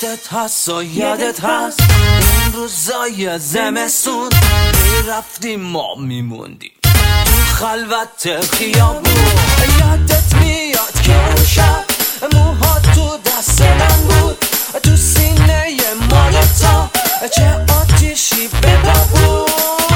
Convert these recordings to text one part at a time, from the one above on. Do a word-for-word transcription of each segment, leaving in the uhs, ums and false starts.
یادت هست و یادت هست این روزای زمستون میرفتیم ما میموندیم تو خلوت خیابون. یادت میاد که اون شب موها تو دست من بود، تو سینه ما دوتا چه آتیشی بدا بود.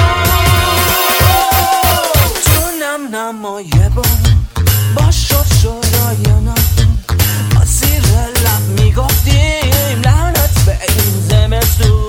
تو نم نمای بام با شد شورای با زیر لب میگفتیم لعنت به این زمستون.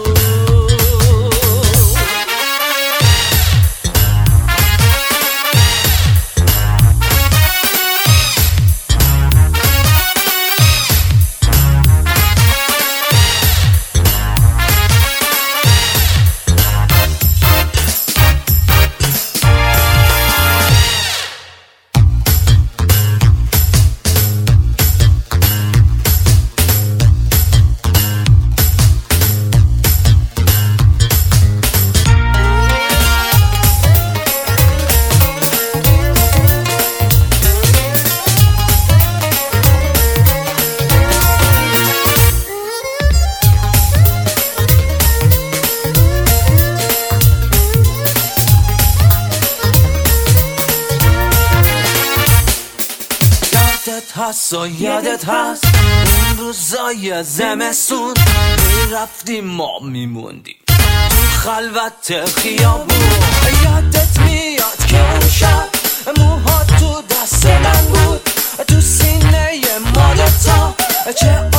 یادت هست و یادت هست این روزای زمستون میرفتیم ما میموندیم تو خلوت خیابون. یادت میاد که اون شب موها تو دست من بود، تو سینه ما دوتا چه